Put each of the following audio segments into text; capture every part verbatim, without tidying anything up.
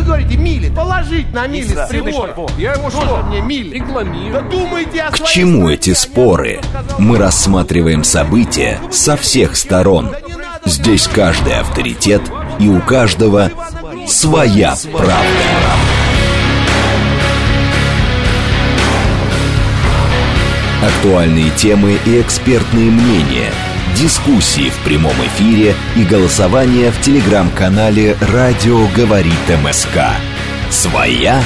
говорите мили? Положить на мили с прибора. Я ему Что что? мне мили? Рекламирую. Да думайте о К своей чему стране, эти а не споры? о том, что сказал Мы Путин. рассматриваем события со всех сторон. Здесь каждый авторитет, и у каждого своя правда. Актуальные темы и экспертные мнения, дискуссии в прямом эфире и голосование в телеграм-канале «Радио говорит МСК». Своя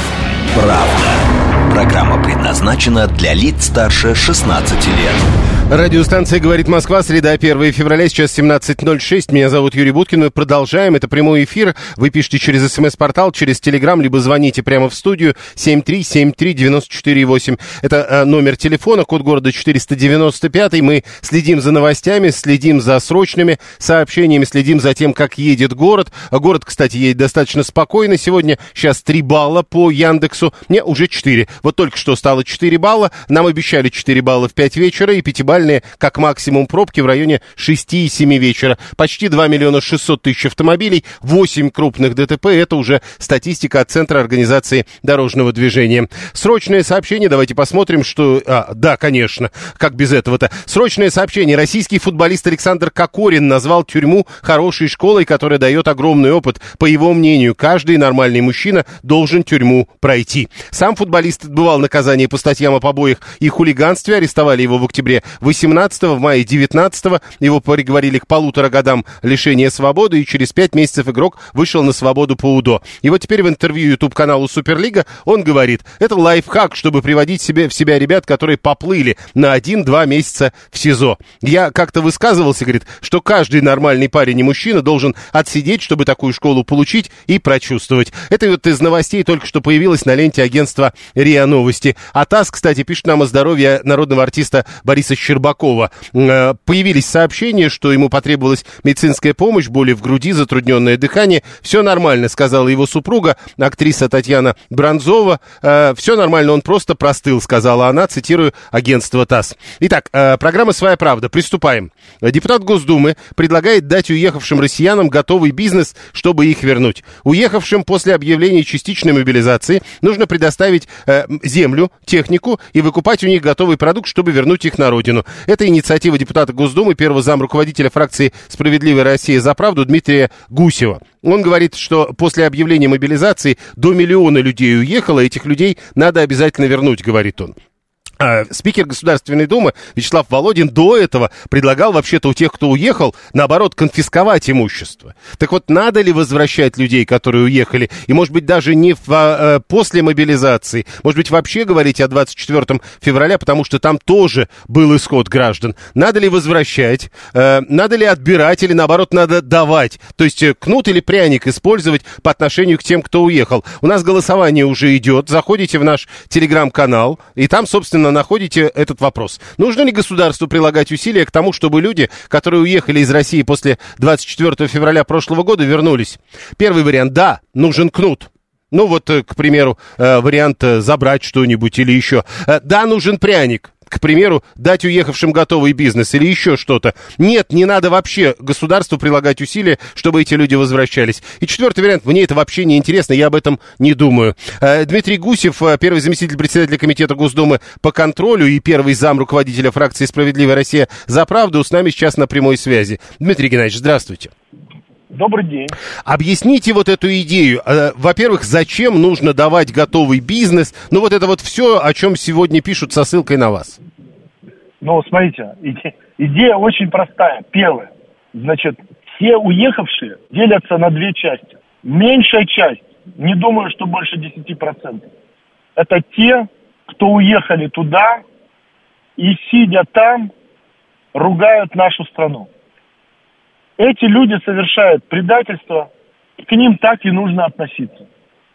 правда. Программа предназначена для лиц старше шестнадцати лет. Радиостанция «Говорит Москва», среда, первое февраля, сейчас семнадцать ноль шесть. Меня зовут Юрий Буткин. Мы продолжаем. Это прямой эфир. Вы пишите через СМС-портал, через Телеграм, либо звоните прямо в студию семь три семь три девять четыре восемь. Это э, номер телефона, код города четыреста девяносто пять. Мы следим за новостями, следим за срочными сообщениями, следим за тем, как едет город. Город, кстати, едет достаточно спокойно. Сегодня сейчас три балла по Яндексу. Не, уже четыре. Вот только что стало четыре балла. Нам обещали четыре балла в пять вечера и пятибалльные как максимум пробки в районе шести-семи вечера. Почти два миллиона шестьсот тысяч автомобилей, восемь крупных ДТП. Это уже статистика от Центра организации дорожного движения. Срочное сообщение, давайте посмотрим, что... А, да, конечно, как без этого-то. Срочное сообщение. Российский футболист Александр Кокорин назвал тюрьму хорошей школой, которая дает огромный опыт. По его мнению, каждый нормальный мужчина должен тюрьму пройти. Сам футболист отбывал наказание по статьям о побоях и хулиганстве. Арестовали его в октябре восемнадцатого, в мае девятнадцатого. Его приговорили к полутора годам лишения свободы, и через пять месяцев игрок вышел на свободу по УДО. И вот теперь в интервью YouTube-каналу Суперлига он говорит, это лайфхак, чтобы приводить себе, в себя ребят, которые поплыли на один-два месяца в СИЗО. Я как-то высказывался, говорит, что каждый нормальный парень и мужчина должен отсидеть, чтобы такую школу получить и прочувствовать. Это вот из новостей только что появилось на ленте агентства РИА Новости. А ТАСС, кстати, пишет нам о здоровье народного артиста Бориса Щербакова. Появились сообщения, что ему потребовалась медицинская помощь, боли в груди, затрудненное дыхание. Все нормально, сказала его супруга, актриса Татьяна Бронзова. Все нормально, он просто простыл, сказала она, цитирую агентство ТАСС. Итак, программа «Своя правда». Приступаем. Депутат Госдумы предлагает дать уехавшим россиянам готовый бизнес, чтобы их вернуть. Уехавшим после объявления частичной мобилизации нужно предоставить э, землю, технику и выкупать у них готовый продукт, чтобы вернуть их на родину. Это инициатива депутата Госдумы, первого зам руководителя фракции «Справедливая Россия за правду» Дмитрия Гусева. Он говорит, что после объявления мобилизации до миллиона людей уехало, этих людей надо обязательно вернуть, говорит он. Спикер Государственной Думы Вячеслав Володин до этого предлагал вообще-то у тех, кто уехал, наоборот, конфисковать имущество. Так вот, надо ли возвращать людей, которые уехали, и, может быть, даже не в, а, после мобилизации, может быть, вообще говорить о двадцать четвёртом февраля, потому что там тоже был исход граждан. Надо ли возвращать, э, надо ли отбирать, или, наоборот, надо давать? То есть кнут или пряник использовать по отношению к тем, кто уехал. У нас голосование уже идет, заходите в наш телеграм-канал, и там, собственно, находите этот вопрос. Нужно ли государству прилагать усилия к тому, чтобы люди, которые уехали из России после двадцать четвёртого февраля прошлого года, вернулись? Первый вариант – да, нужен кнут. Ну вот, к примеру, вариант забрать что-нибудь или еще. Да, нужен пряник. К примеру, дать уехавшим готовый бизнес или еще что-то. Нет, не надо вообще государству прилагать усилия, чтобы эти люди возвращались. И четвертый вариант, мне это вообще не интересно, я об этом не думаю. Дмитрий Гусев, первый заместитель председателя Комитета Госдумы по контролю и первый зам руководителя фракции «Справедливая Россия за правду», с нами сейчас на прямой связи. Дмитрий Геннадьевич, здравствуйте. Добрый день. Объясните вот эту идею. Во-первых, зачем нужно давать готовый бизнес? Ну, вот это вот все, о чем сегодня пишут со ссылкой на вас. Ну, смотрите, иде- идея очень простая. Первое. Значит, все уехавшие делятся на две части. Меньшая часть, не думаю, что больше десять процентов, это те, кто уехали туда и, сидя там, ругают нашу страну. Эти люди совершают предательство, к ним так и нужно относиться.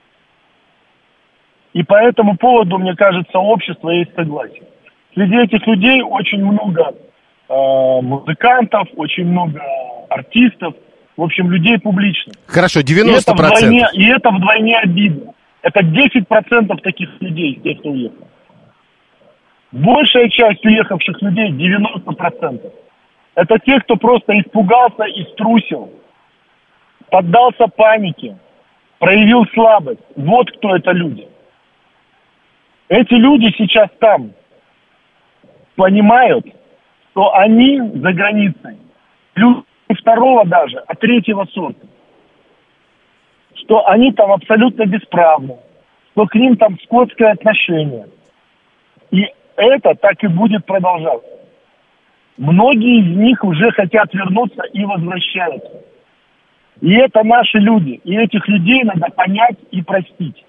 И по этому поводу, мне кажется, общество есть согласие. Среди этих людей очень много э, музыкантов, очень много артистов, в общем, людей публичных. Хорошо, девяносто процентов. И это вдвойне, и это вдвойне обидно. Это десять процентов таких людей, тех, кто уехал. Большая часть уехавших людей, девяносто процентов. Это те, кто просто испугался и струсил, поддался панике, проявил слабость. Вот кто это люди. Эти люди сейчас там понимают, что они за границей, люди не второго даже, а третьего сорта. Что они там абсолютно бесправны, что к ним там скотское отношение. И это так и будет продолжаться. Многие из них уже хотят вернуться и возвращаются. И это наши люди. И этих людей надо понять и простить.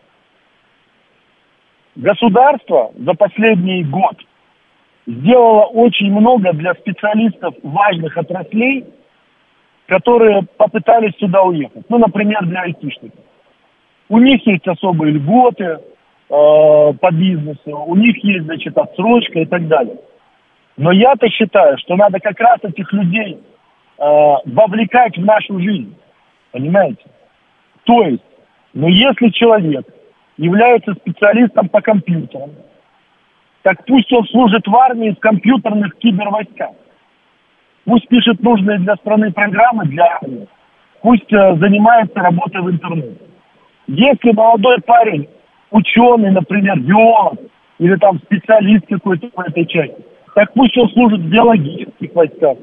Государство за последний год сделало очень много для специалистов важных отраслей, которые попытались сюда уехать. Ну, например, для айтишников. У них есть особые льготы э, по бизнесу, у них есть, значит, отсрочка и так далее. Но я-то считаю, что надо как раз этих людей э, вовлекать в нашу жизнь. Понимаете? То есть, ну, если человек является специалистом по компьютерам, так пусть он служит в армии в компьютерных кибервойсках. Пусть пишет нужные для страны программы для армии. Пусть э, занимается работой в интернете. Если молодой парень, ученый, например, биолог, или там специалист какой-то в этой части, так пусть он служит в биологических войсках.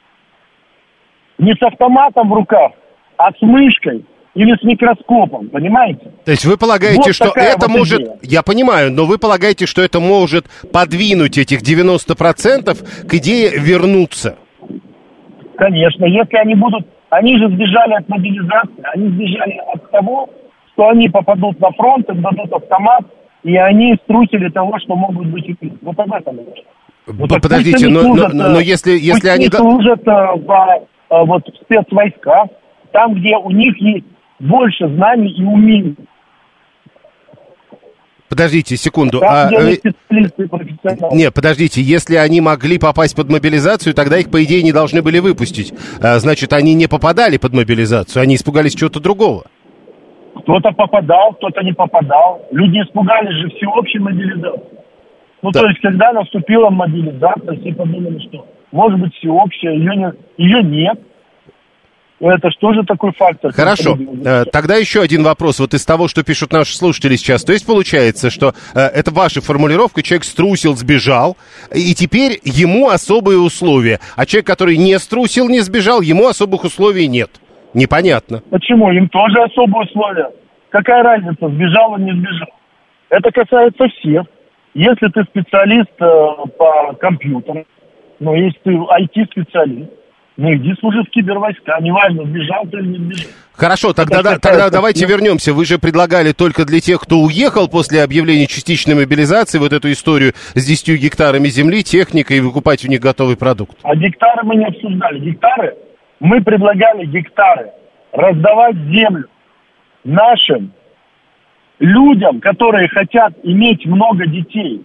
Не с автоматом в руках, а с мышкой или с микроскопом, понимаете? То есть вы полагаете, вот что это вот может... идея. Я понимаю, но вы полагаете, что это может подвинуть этих девяносто процентов к идее вернуться? Конечно, если они будут... Они же сбежали от мобилизации, они сбежали от того, что они попадут на фронт, им дадут автомат, и они струсили того, что могут быть убиты. Вот об этом речь. Вот Подождите, но, служат, но, но если, если они... Пусть они служат а, в, а, вот, в спецвойсках, там, где у них есть больше знаний и умений. Подождите секунду. Там, А, где они э, специалисты, профессионалы. не, подождите, если они могли попасть под мобилизацию, тогда их, по идее, не должны были выпустить. А, значит, они не попадали под мобилизацию, они испугались чего-то другого. Кто-то попадал, кто-то не попадал. Люди испугались же всеобщей мобилизации. Ну, Да. то есть, когда наступила мобилизация, все подумали, что может быть всеобщая, ее, не, ее нет. Это что же такой фактор? Хорошо. Э, Тогда еще один вопрос. Вот из того, что пишут наши слушатели сейчас. То есть получается, что э, это ваша формулировка, человек струсил, сбежал, и теперь ему особые условия. А человек, который не струсил, не сбежал, ему особых условий нет. Непонятно. Почему? Им тоже особые условия. Какая разница, сбежал он, не сбежал? Это касается всех. Если ты специалист э, по компьютеру, ну, если ты ай ти-специалист, ну, иди служи в кибервойска, неважно, сбежал ты или не сбежал. Хорошо, тогда, да, тогда давайте вернемся. Вы же предлагали только для тех, кто уехал после объявления частичной мобилизации, вот эту историю с десятью гектарами земли, техникой, и выкупать у них готовый продукт. А гектары мы не обсуждали. Гектары, мы предлагали гектары раздавать землю нашим людям, которые хотят иметь много детей.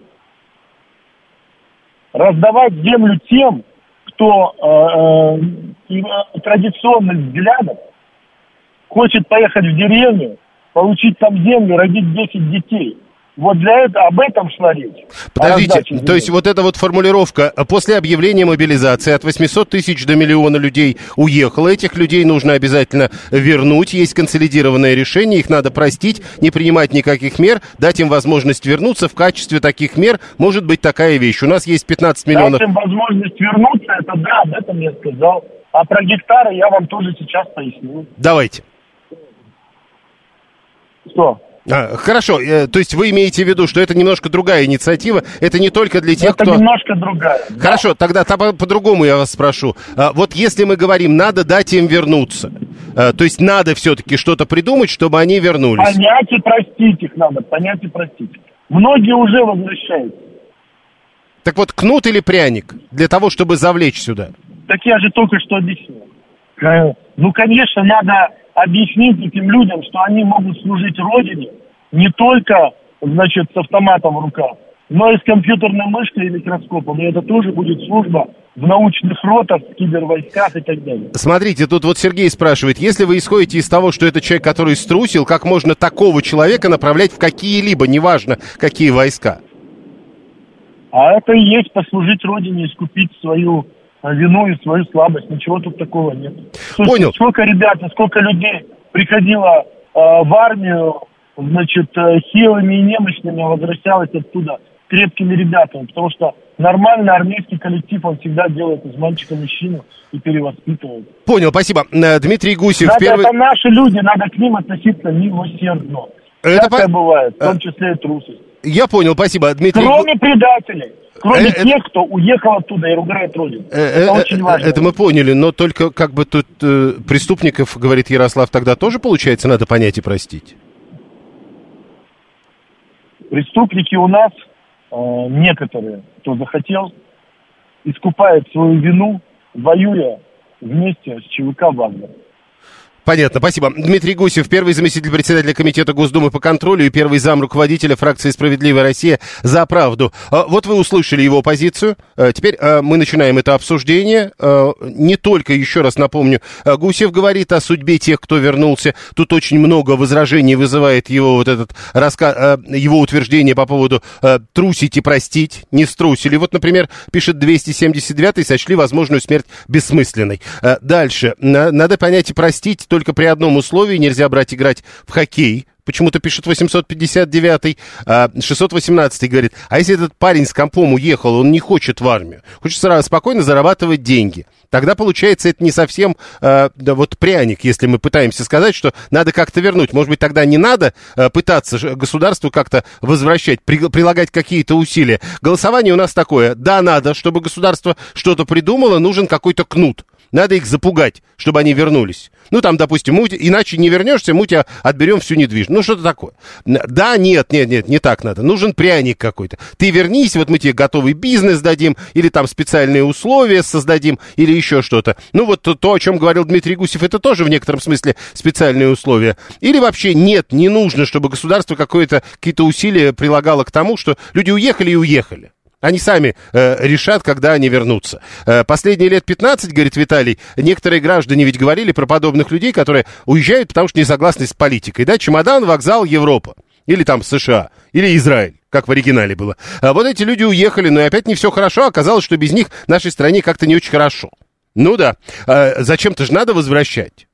Раздавать землю тем, кто э, э, традиционных взглядов хочет поехать в деревню, получить там землю, родить десять детей. Вот для этого, об этом шла речь. Подождите, то есть вот эта вот формулировка, после объявления мобилизации от восьмисот тысяч до миллиона людей уехало, этих людей нужно обязательно вернуть, есть консолидированное решение, их надо простить, не принимать никаких мер, дать им возможность вернуться. В качестве таких мер может быть такая вещь. У нас есть пятнадцать миллионов... Дать им возможность вернуться, это да, об этом я сказал. А про гектары я вам тоже сейчас поясню. Давайте. Что? А, хорошо, э, то есть вы имеете в виду, что это немножко другая инициатива, это не только для тех, это кто... Это немножко другая. Хорошо, да. тогда по- по-другому я вас спрошу. А, вот если мы говорим, надо дать им вернуться, а, то есть надо все-таки что-то придумать, чтобы они вернулись. Понять и простить их надо, понять и простить. Многие уже возвращаются. Так вот, кнут или пряник для того, чтобы завлечь сюда? Так я же только что объяснил. Ну, конечно, надо объяснить этим людям, что они могут служить Родине не только, значит, с автоматом в руках, но и с компьютерной мышкой и микроскопом. И это тоже будет служба в научных ротах, в кибервойсках и так далее. Смотрите, тут вот Сергей спрашивает, если вы исходите из того, что это человек, который струсил, как можно такого человека направлять в какие-либо, неважно, какие войска? А это и есть послужить Родине, искупить свою вину и свою слабость. Ничего тут такого нет. Слушайте, Понял. Сколько ребят, сколько людей приходило в армию, значит, хилыми и немощными, а возвращалась оттуда крепкими ребятами, потому что нормальный армейский коллектив, он всегда делает из мальчика мужчину и перевоспитывает. Понял, спасибо. Дмитрий Гусев. Надо, первый... Это наши люди, надо к ним относиться милосердно. Это Всякое по... бывает, в том числе и трусость. Я понял, спасибо. Дмитрий... Кроме предателей. Кроме э, тех, кто уехал оттуда и ругает Родину. Э, это э, очень важно. Это мы поняли, но только как бы тут э, преступников, говорит Ярослав, тогда тоже, получается, надо понять и простить? Преступники у нас, э, некоторые, кто захотел, искупает свою вину, воюя вместе с ЧВК «Вагнер». Понятно, спасибо. Дмитрий Гусев, первый заместитель председателя Комитета Госдумы по контролю и первый зам руководителя фракции «Справедливая Россия» «За правду». Вот вы услышали его позицию. Теперь мы начинаем это обсуждение. Не только, еще раз напомню, Гусев говорит о судьбе тех, кто вернулся. Тут очень много возражений вызывает его вот этот рассказ, его утверждение по поводу трусить и простить. Не струсили. Вот, например, пишет двести семьдесят девятый, сочли возможную смерть бессмысленной. Дальше. Надо понять и простить только при одном условии: нельзя брать играть в хоккей. Почему-то пишет восемьсот пятьдесят девятый, а шестьсот восемнадцатый говорит: а если этот парень с компом уехал, он не хочет в армию, хочет сразу спокойно зарабатывать деньги, тогда получается это не совсем э, да, вот пряник, если мы пытаемся сказать, что надо как-то вернуть. Может быть, тогда не надо э, пытаться государству как-то возвращать, при, прилагать какие-то усилия. Голосование у нас такое: да, надо, чтобы государство что-то придумало, нужен какой-то кнут. Надо их запугать, чтобы они вернулись. Ну, там, допустим, мы, иначе не вернешься, мы тебя отберем всю недвижимость. Ну, что-то такое. Да, нет, нет, нет, не так надо. Нужен пряник какой-то. Ты вернись, вот мы тебе готовый бизнес дадим, или там специальные условия создадим, или еще что-то. Ну, вот то, то, о чем говорил Дмитрий Гусев, это тоже в некотором смысле специальные условия. Или вообще нет, не нужно, чтобы государство какое-то, какие-то усилия прилагало к тому, что люди уехали и уехали. Они сами э, решат, когда они вернутся. Э, последние лет пятнадцать, говорит Виталий, некоторые граждане ведь говорили про подобных людей, которые уезжают, потому что не согласны с политикой. Да, чемодан, вокзал, Европа. Или там США. Или Израиль, как в оригинале было. А вот эти люди уехали, но и опять не все хорошо. Оказалось, что без них нашей стране как-то не очень хорошо. Ну да, э, зачем-то же надо возвращать.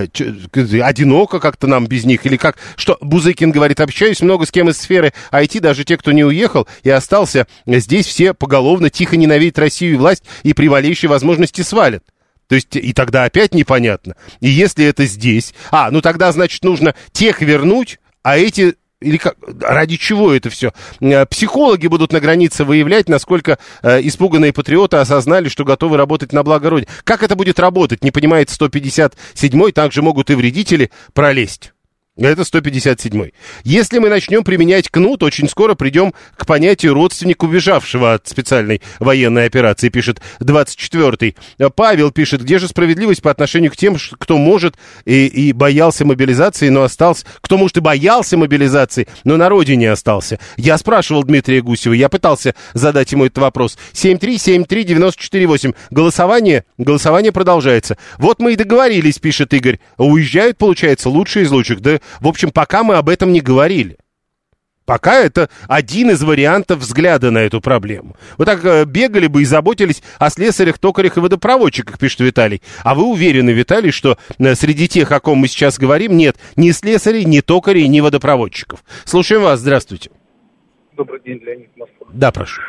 Одиноко как-то нам без них, или как, что Бузыкин говорит: общаюсь много с кем из сферы ай ти, даже те, кто не уехал и остался здесь, все поголовно тихо ненавидят Россию и власть, и при малейшей возможности свалят. То есть, и тогда опять непонятно. И если это здесь, а, ну тогда, значит, нужно тех вернуть, а эти... Или как, ради чего это все? Психологи будут на границе выявлять, насколько э, испуганные патриоты осознали, что готовы работать на благо Родины. Как это будет работать, не понимает сто пятьдесят седьмой, также могут и вредители пролезть. Это сто пятьдесят седьмой. Если мы начнем применять кнут, очень скоро придем к понятию родственник убежавшего от специальной военной операции, пишет двадцать четвёртый. Павел пишет: где же справедливость по отношению к тем, кто может и, и боялся мобилизации, но остался, кто может и боялся мобилизации, но на родине остался. Я спрашивал Дмитрия Гусева, я пытался задать ему этот вопрос. семь три семь три девять четыре восемь. Голосование, голосование продолжается. Вот мы и договорились, пишет Игорь. Уезжают, получается, лучшие из лучших. Да, в общем, пока мы об этом не говорили. Пока это один из вариантов взгляда на эту проблему. Вот так э, бегали бы и заботились о слесарях, токарях и водопроводчиках, пишет Виталий. А вы уверены, Виталий, что э, среди тех, о ком мы сейчас говорим, нет ни слесарей, ни токарей, ни водопроводчиков? Слушаем вас, здравствуйте. Добрый день, Леонид Москва. Да, прошу.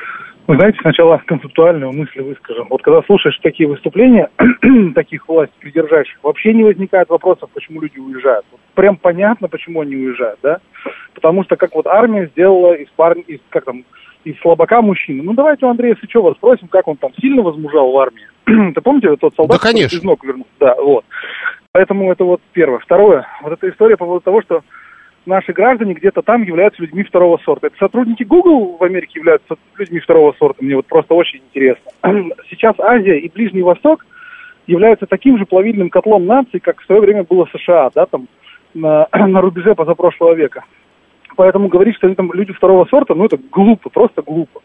Вы знаете, сначала концептуальную мысль выскажу. Вот когда слушаешь такие выступления, таких власть придержащих, вообще не возникает вопросов, почему люди уезжают. Вот прям понятно, почему они уезжают, да? Потому что как вот армия сделала из парня, из, как там, из слабака мужчины. Ну давайте у Андрея Сычева спросим, как он там сильно возмужал в армии. Ты помните, тот солдат, да, конечно, который из ног вернулся? Да, вот. Поэтому это вот первое. Второе, вот эта история по поводу того, что наши граждане где-то там являются людьми второго сорта. Это сотрудники Google в Америке являются людьми второго сорта. Мне вот просто очень интересно. Сейчас Азия и Ближний Восток являются таким же плавильным котлом наций, как в свое время было США, да, там, на, на рубеже позапрошлого века. Поэтому говорить, что они там люди второго сорта, ну, это глупо, просто глупо.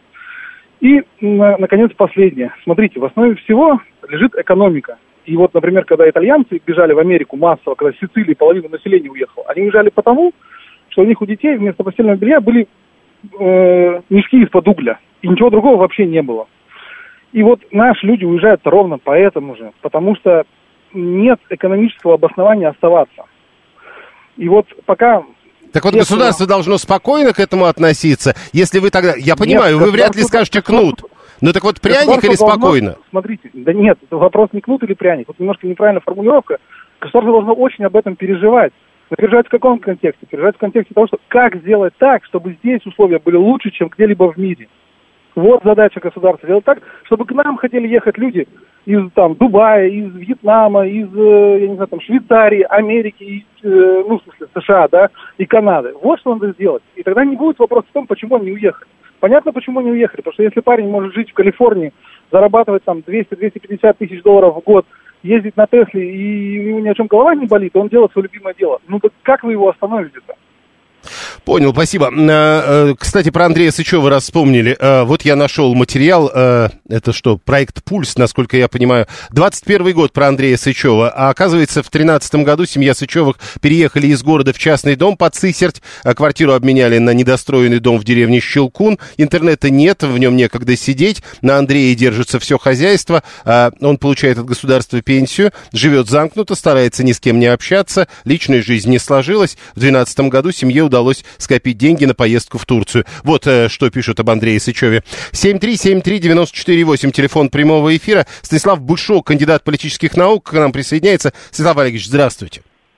И, на, наконец, последнее. Смотрите, в основе всего лежит экономика. И вот, например, когда итальянцы бежали в Америку массово, когда с Сицилии половина населения уехала, они уезжали потому, что у них у детей вместо постельного белья были э, мешки из-под угля. И ничего другого вообще не было. И вот наши люди уезжают ровно поэтому же. Потому что нет экономического обоснования оставаться. И вот пока... Так вот, государство должно спокойно к этому относиться. Если вы тогда... Я понимаю, Нет, вы вряд ли скажете кнут. Ну так вот, пряник или спокойно? Должно, смотрите, да нет, вопрос не кнут или пряник. Вот немножко неправильная формулировка. Государство должно очень об этом переживать. Но переживать в каком контексте? Переживать в контексте того, что как сделать так, чтобы здесь условия были лучше, чем где-либо в мире. Вот задача государства. Сделать так, чтобы к нам хотели ехать люди из там Дубая, из Вьетнама, из, я не знаю, там, Швейцарии, Америки, из, ну, в смысле, США, да, и Канады. Вот что надо сделать. И тогда не будет вопроса в том, почему они уехали. Понятно, почему они уехали. Потому что если парень может жить в Калифорнии, зарабатывать там двести-двести пятьдесят тысяч долларов в год, ездить на Тесле, и у него ни о чем голова не болит, он делает свое любимое дело. Ну так как вы его остановите-то? Понял, спасибо. Кстати, про Андрея Сычева раз вспомнили. Вот я нашел материал, это что, проект «Пульс», насколько я понимаю. двадцать первый год про Андрея Сычева. А оказывается, в тринадцатом году семья Сычевых переехали из города в частный дом под Сысерть. Квартиру обменяли на недостроенный дом в деревне Щелкун. Интернета нет, в нем некогда сидеть. На Андрее держится все хозяйство. Он получает от государства пенсию, живет замкнуто, старается ни с кем не общаться. Личная жизнь не сложилась. В двенадцатом году семье удалось удалось скопить деньги на поездку в Турцию. Вот э, что пишут об Андрее Сычеве. семь три семь три девять четыре восемь, телефон прямого эфира. Станислав Бушок, кандидат политических наук, к нам присоединяется. Станислав Олегович, здравствуйте.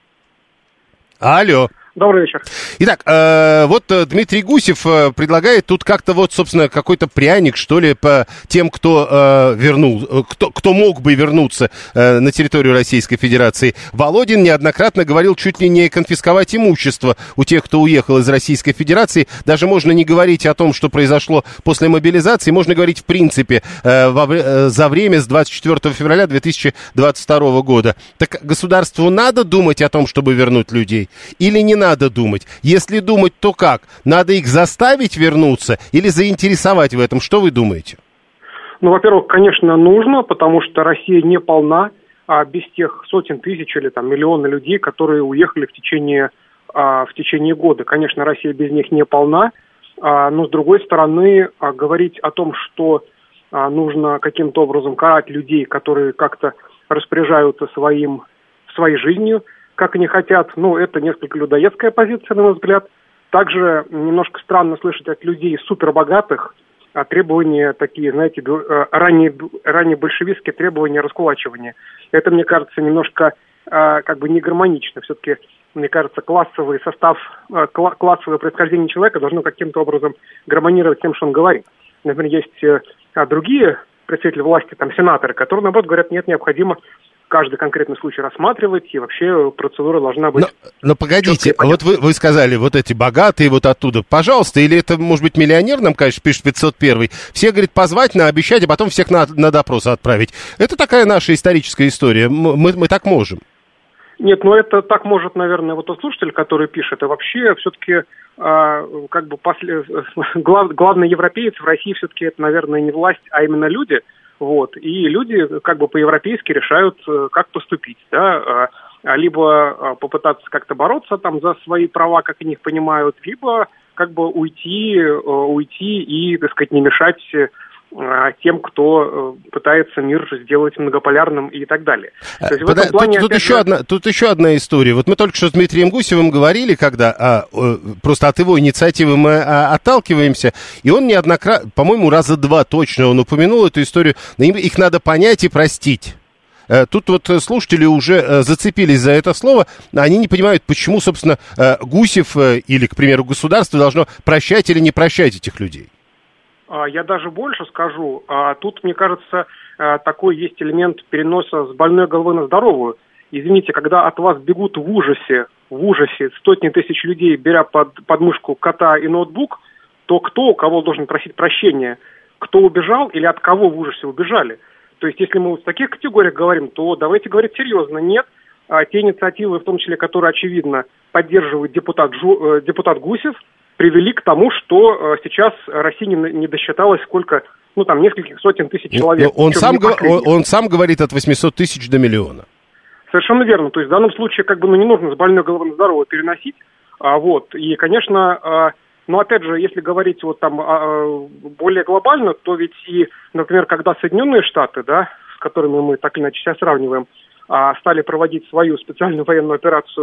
Алло. Добрый вечер. Итак, э, вот э, Дмитрий Гусев э, предлагает тут как-то вот, собственно, какой-то пряник, что ли, по тем, кто э, вернул, э, кто, кто мог бы вернуться э, на территорию Российской Федерации. Володин неоднократно говорил чуть ли не конфисковать имущество у тех, кто уехал из Российской Федерации. Даже можно не говорить о том, что произошло после мобилизации, можно говорить в принципе э, во, э, за время с двадцать четвёртого февраля две тысячи двадцать второго года. Так государству надо думать о том, чтобы вернуть людей, или не надо? Надо думать. Если думать, то как? Надо их заставить вернуться или заинтересовать в этом? Что вы думаете? Ну, во-первых, конечно, нужно, потому что Россия не полна а, без тех сотен тысяч или там миллиона людей, которые уехали в течение, а, в течение года. Конечно, Россия без них не полна, а, но, с другой стороны, а, говорить о том, что а, нужно каким-то образом карать людей, которые как-то распоряжаются своим, своей жизнью, как они хотят, ну, это несколько людоедская позиция, на мой взгляд. Также немножко странно слышать от людей супербогатых а, требования такие, знаете, ранее, ранее большевистские требования раскулачивания. Это, мне кажется, немножко а, как бы не гармонично. Все-таки, мне кажется, классовый состав, а, кла- классовое происхождение человека должно каким-то образом гармонировать с тем, что он говорит. Например, есть а, другие представители власти, там, сенаторы, которые, наоборот, говорят, нет, необходимо каждый конкретный случай рассматривать, и вообще процедура должна быть... Но, но погодите, вот вы, вы сказали, вот эти богатые вот оттуда, пожалуйста, или это, может быть, миллионер нам, конечно, пишет пятьсот один, все, говорит, позвать, наобещать, а потом всех на, на допрос отправить. Это такая наша историческая история, мы, мы так можем. Нет, ну это так может, наверное, вот тот слушатель, который пишет, а вообще все-таки а, как бы после... Глав... главный европеец в России все-таки это, наверное, не власть, а именно люди. Вот, и люди как бы по-европейски решают, как поступить, да, либо попытаться как-то бороться там за свои права, как они их понимают, либо как бы уйти, уйти и, так сказать, не мешать тем, кто пытается мир сделать многополярным и так далее. То есть в этом плане, тут, тут, еще же... одна, тут еще одна история. Вот мы только что с Дмитрием Гусевым говорили, когда а, просто от его инициативы мы а, отталкиваемся, и он неоднократно, по-моему, раза два точно он упомянул эту историю, их надо понять и простить. Тут вот слушатели уже зацепились за это слово, они не понимают, почему, собственно, Гусев или, к примеру, государство должно прощать или не прощать этих людей. Я даже больше скажу. Тут, мне кажется, такой есть элемент переноса с больной головы на здоровую. Извините, когда от вас бегут в ужасе, в ужасе сотни тысяч людей, беря под подмышку кота и ноутбук, то кто у кого должен просить прощения? Кто убежал или от кого в ужасе убежали? То есть, если мы в таких категориях говорим, то давайте говорить серьезно. Нет, те инициативы, в том числе, которые, очевидно, поддерживает депутат, Жу, депутат Гусев, привели к тому, что сейчас Россия не, не досчиталась сколько, ну, там, нескольких сотен тысяч человек. Он сам, он, он сам говорит от восьмисот тысяч до миллиона. Совершенно верно. То есть в данном случае, как бы, ну, не нужно с больной головы на здоровую переносить. А, вот. И, конечно, а, но, опять же, если говорить вот там а, более глобально, то ведь и, например, когда Соединенные Штаты, да, с которыми мы так или иначе себя сравниваем, а, стали проводить свою специальную военную операцию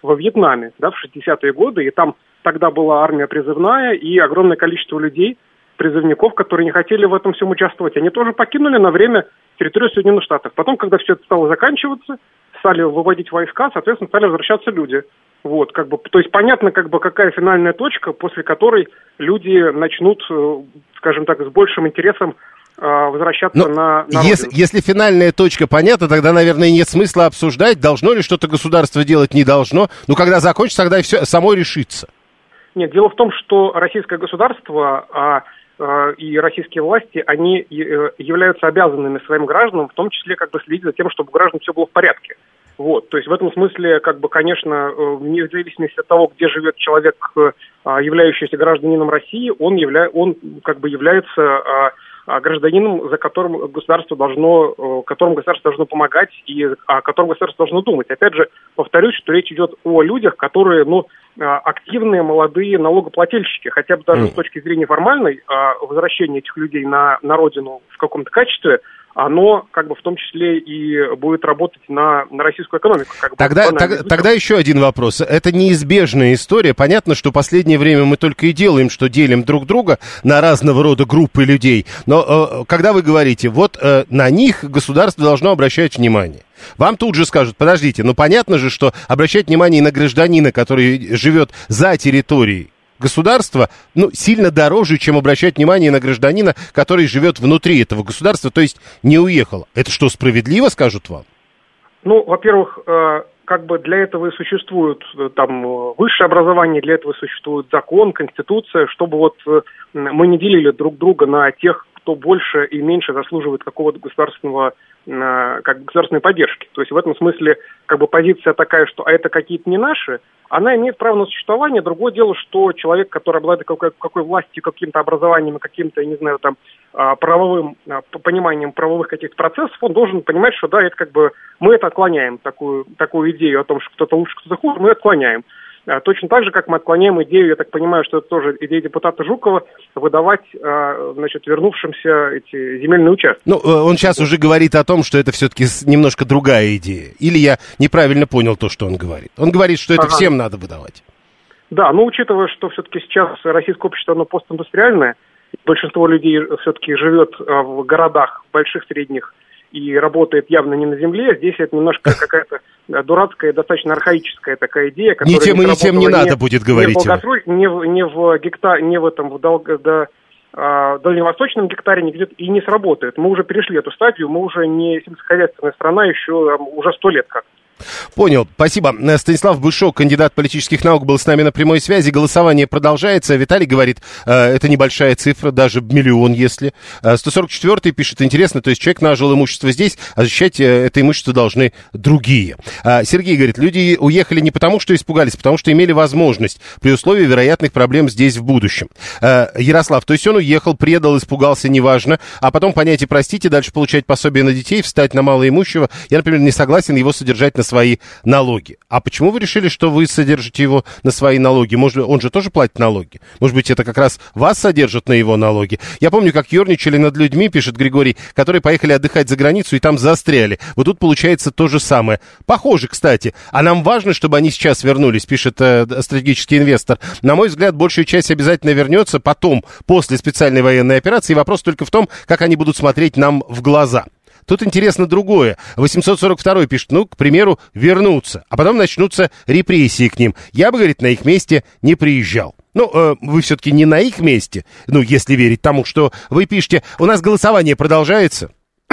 во Вьетнаме, да, в шестидесятые годы, и там тогда была армия призывная, и огромное количество людей, призывников, которые не хотели в этом всем участвовать, они тоже покинули на время территорию Соединенных Штатов. Потом, когда все это стало заканчиваться, стали выводить войска, соответственно, стали возвращаться люди. Вот, как бы, то есть понятно, как бы, какая финальная точка, после которой люди начнут, скажем так, с большим интересом возвращаться Но на, на если, если финальная точка понятна, тогда, наверное, нет смысла обсуждать, должно ли что-то государство делать, не должно. Ну, когда закончится, тогда и все само решится. Нет, дело в том, что российское государство а, а, и российские власти, они являются обязанными своим гражданам, в том числе, как бы, следить за тем, чтобы у граждан все было в порядке. Вот, то есть в этом смысле, как бы, конечно, вне зависимости от того, где живет человек, являющийся гражданином России, он, явля... он как бы является гражданином, за которым государство должно, которому государство должно помогать и о котором государство должно думать. Опять же, повторюсь, что речь идет о людях, которые, ну, активные, молодые налогоплательщики, хотя бы даже mm. с точки зрения формальной, возвращение этих людей на, на родину в каком-то качестве, оно, как бы, в том числе и будет работать на, на российскую экономику. Как тогда, бы, тогда, тогда еще один вопрос. Это неизбежная история. Понятно, что в последнее время мы только и делаем, что делим друг друга на разного рода группы людей. Но э, когда вы говорите, вот э, на них государство должно обращать внимание, вам тут же скажут, подождите, ну понятно же, что обращать внимание на гражданина, который живет за территорией государства, ну, сильно дороже, чем обращать внимание на гражданина, который живет внутри этого государства, то есть не уехал. Это что, справедливо, скажут вам? Ну, во-первых, э, как бы для этого и существует там высшее образование, для этого существует закон, конституция, чтобы вот э, мы не делили друг друга на тех, кто больше и меньше заслуживает какого-то государственного, э, как государственной поддержки. То есть в этом смысле, как бы, позиция такая, что а это какие-то не наши, она имеет право на существование. Другое дело, что человек, который обладает какой, какой властью, каким-то образованием, каким-то, я не знаю, там, правовым пониманием правовых каких-то процессов, он должен понимать, что да, это как бы мы это отклоняем, такую, такую идею о том, что кто-то лучше, кто-то хуже, мы это отклоняем. Точно так же, как мы отклоняем идею, я так понимаю, что это тоже идея депутата Жукова, выдавать, значит, вернувшимся эти земельные участки. Ну, он сейчас уже говорит о том, что это все-таки немножко другая идея. Или я неправильно понял то, что он говорит? Он говорит, что это ага. всем надо выдавать. Да, но учитывая, что все-таки сейчас российское общество, оно постиндустриальное, большинство людей все-таки живет в городах, больших, средних, и работает явно не на земле. Здесь это немножко какая-то дурацкая, достаточно архаическая такая идея, которая... Ни тем и ни тем не надо будет говорить. Не в Волгострой, не в, не в гектар, не в этом, в дол, да, э, дальневосточном гектаре нигде и не сработает. Мы уже перешли эту стадию, мы уже не сельскохозяйственная страна еще уже сто лет как. Понял, спасибо. Станислав Бышок, кандидат политических наук, был с нами на прямой связи. Голосование продолжается. Виталий говорит, э, это небольшая цифра, даже миллион, если. Э, сто сорок четвёртый пишет, интересно, то есть человек нажил имущество здесь, а защищать э, это имущество должны другие. Э, Сергей говорит, люди уехали не потому, что испугались, а потому что имели возможность при условии вероятных проблем здесь в будущем. Э, Ярослав, то есть он уехал, предал, испугался, неважно, а потом понять и простить, и дальше получать пособие на детей, встать на малоимущего. Я, например, не согласен его содержать на свои налоги. А почему вы решили, что вы содержите его на свои налоги? Может, он же тоже платит налоги? Может быть, это как раз вас содержат на его налоги? Я помню, как ерничали над людьми, пишет Григорий, которые поехали отдыхать за границу и там застряли. Вот тут получается то же самое. Похоже, кстати. А нам важно, чтобы они сейчас вернулись, пишет э, стратегический инвестор. На мой взгляд, большая часть обязательно вернется потом, после специальной военной операции. Вопрос только в том, как они будут смотреть нам в глаза. Тут интересно другое. восемьсот сорок второй пишет, ну, к примеру, вернутся, а потом начнутся репрессии к ним. Я бы, говорит, на их месте не приезжал. Ну, э, вы все-таки не на их месте, ну, если верить тому, что вы пишете. У нас голосование продолжается.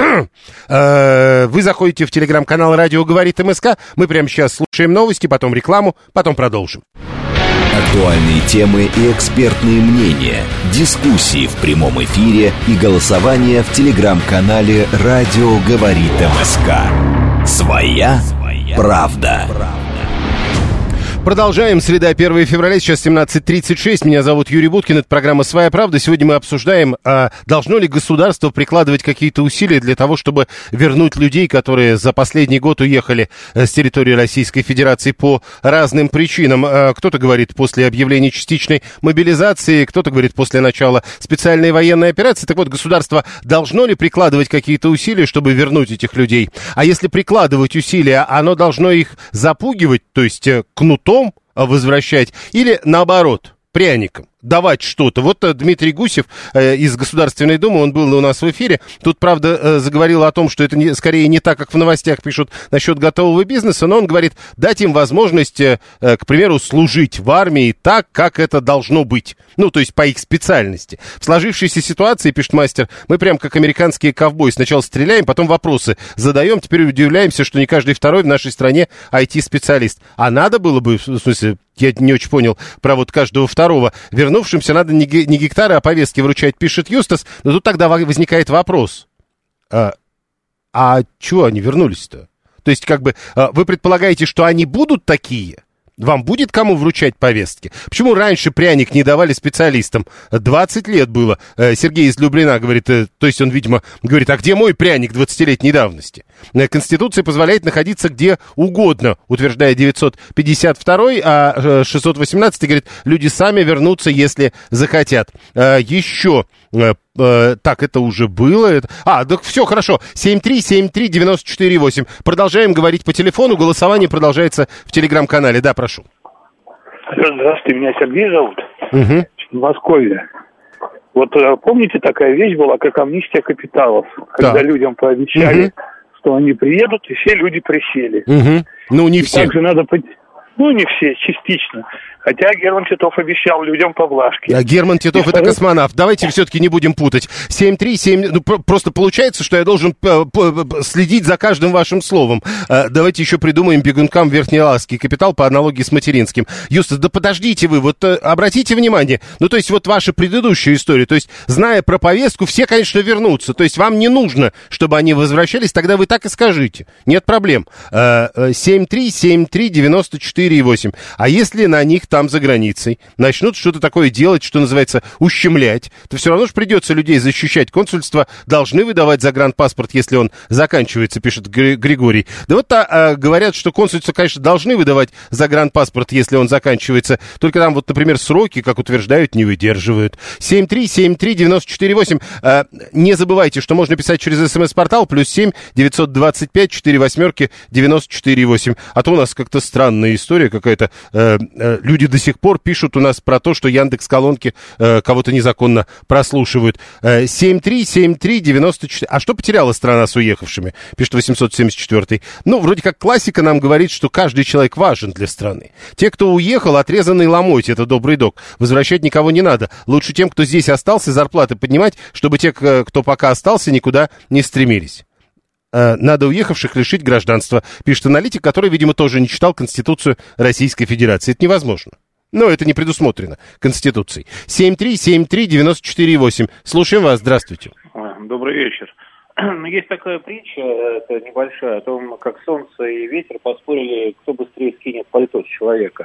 Вы заходите в телеграм-канал «Радио говорит МСК». Мы прямо сейчас слушаем новости, потом рекламу, потом продолжим. Актуальные темы и экспертные мнения, дискуссии в прямом эфире и голосование в телеграм-канале «Радио говорит МСК». Своя правда. Продолжаем. Среда, первое февраля, сейчас семнадцать тридцать шесть. Меня зовут Юрий Буткин. Это программа «Своя правда». Сегодня мы обсуждаем, а, должно ли государство прикладывать какие-то усилия для того, чтобы вернуть людей, которые за последний год уехали с территории Российской Федерации по разным причинам. А, кто-то говорит после объявления частичной мобилизации, кто-то говорит после начала специальной военной операции. Так вот, государство должно ли прикладывать какие-то усилия, чтобы вернуть этих людей? А если прикладывать усилия, оно должно их запугивать, то есть кнутом возвращать, или наоборот, пряником давать что-то. Вот Дмитрий Гусев э, из Государственной Думы, он был у нас в эфире. Тут, правда, э, заговорил о том, что это не, скорее не так, как в новостях пишут насчет готового бизнеса, но он говорит, дать им возможность, э, э, к примеру, служить в армии так, как это должно быть. Ну, то есть по их специальности. В сложившейся ситуации, пишет мастер, мы прям как американские ковбои. Сначала стреляем, потом вопросы задаем, теперь удивляемся, что не каждый второй в нашей стране ай ти-специалист. А надо было бы, в смысле, я не очень понял про вот каждого второго. Вернувшимся надо не гектары, а повестки вручать, пишет Юстас. Но тут тогда возникает вопрос. А, а чего они вернулись-то? То есть, как бы, вы предполагаете, что они будут такие? Вам будет кому вручать повестки? Почему раньше пряник не давали специалистам? двадцать лет было. Сергей из Люблина говорит, то есть он, видимо, говорит, а где мой пряник двадцатилетней давности? Конституция позволяет находиться где угодно, утверждает девятьсот пятьдесят второй, а шестьсот восемнадцатый говорит, люди сами вернутся, если захотят. Еще... Так, это уже было. Это... А, так все, хорошо. семь три семь три девять четыре восемь. Продолжаем говорить по телефону. Голосование продолжается в телеграм-канале. Да, прошу. Здравствуйте, меня Сергей зовут. Угу. В Москве. Вот помните, такая вещь была, как амнистия капиталов, когда да. людям пообещали, угу. что они приедут, и все люди присели. Угу. Ну, не и все. Также надо... Ну, не все, частично. Хотя Герман Титов обещал людям поблажки. А Герман Титов и это второй... космонавт. Давайте все-таки не будем путать. семь три семь... Ну, про- просто получается, что я должен п- п- следить за каждым вашим словом. А, давайте еще придумаем бегункам верхнеаласский капитал по аналогии с материнским. Юстас, да подождите вы, вот обратите внимание. Ну, то есть вот ваша предыдущая история. То есть, зная про повестку, все, конечно, вернутся. То есть вам не нужно, чтобы они возвращались, тогда вы так и скажите. Нет проблем. А, семь три семь три девять четыре восемь. А если на них там за границей начнут что-то такое делать, что называется ущемлять, то все равно же придется людей защищать. Консульства должны выдавать загранпаспорт, если он заканчивается, пишет Григорий. Да вот а, говорят, что консульства, конечно, должны выдавать загранпаспорт, если он заканчивается. Только там вот, например, сроки, как утверждают, не выдерживают. семь три семь три девять четыре восемь. А, не забывайте, что можно писать через смс-портал плюс семь девятьсот двадцать пять четыре восьмерки девяносто четыре восемь. А то у нас как-то странная история какая-то. Э, э, люди до сих пор пишут у нас про то, что Яндекс.Колонки э, кого-то незаконно прослушивают. Э, семь три семь три девять четыре. А что потеряла страна с уехавшими? Пишет восемьсот семьдесят четвёртый. Ну, вроде как классика нам говорит, что каждый человек важен для страны. Те, кто уехал, отрезанный ломоть, это добрый док. Возвращать никого не надо. Лучше тем, кто здесь остался, зарплаты поднимать, чтобы те, кто пока остался, никуда не стремились. Надо уехавших лишить гражданства, пишет аналитик, который, видимо, тоже не читал Конституцию Российской Федерации. Это невозможно. Но это не предусмотрено Конституцией. семь три семь три девять четыре восемь. Слушаем вас. Здравствуйте. Добрый вечер. Есть такая притча, это небольшая, о том, как солнце и ветер поспорили, кто быстрее скинет пальто с человека.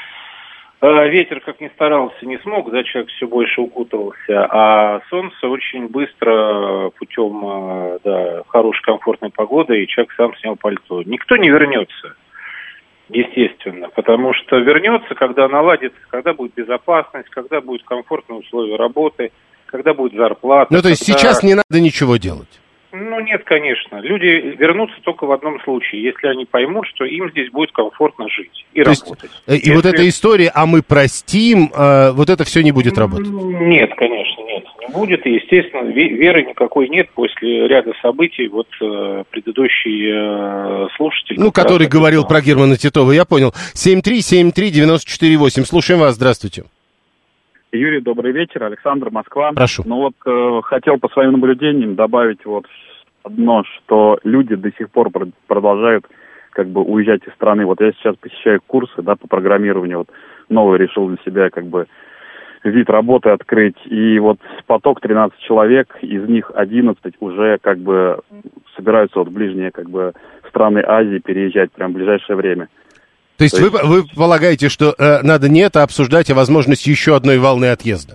Ветер, как ни старался, не смог, да, человек все больше укутывался, а солнце очень быстро, путем да, хорошей комфортной погоды, и человек сам снял пальто. Никто не вернется, естественно, потому что вернется, когда наладится, когда будет безопасность, когда будут комфортные условия работы, когда будет зарплата. Ну, то есть когда... сейчас не надо ничего делать? Ну, нет, конечно. Люди вернутся только в одном случае, если они поймут, что им здесь будет комфортно жить и То работать. Есть, и если... вот эта история, а мы простим, э, вот это все не будет работать? Нет, конечно, нет, не будет. И, естественно, веры никакой нет после ряда событий. Вот э, предыдущий э, слушатель... Ну, который говорил про Германа Титова, я понял. семь три семь три девять четыре восемь. Слушаем вас, здравствуйте. Юрий, добрый вечер. Александр, Москва. Прошу. Ну вот э, хотел по своим наблюдениям добавить вот одно, что люди до сих пор продолжают как бы уезжать из страны. Вот я сейчас посещаю курсы, да, по программированию. Вот новый решил для себя как бы вид работы открыть. И вот поток тринадцать человек, из них одиннадцать уже как бы собираются вот в ближние как бы страны Азии переезжать прямо в ближайшее время. То есть, То есть... Вы, вы полагаете, что э, надо не это обсуждать, а возможность еще одной волны отъезда?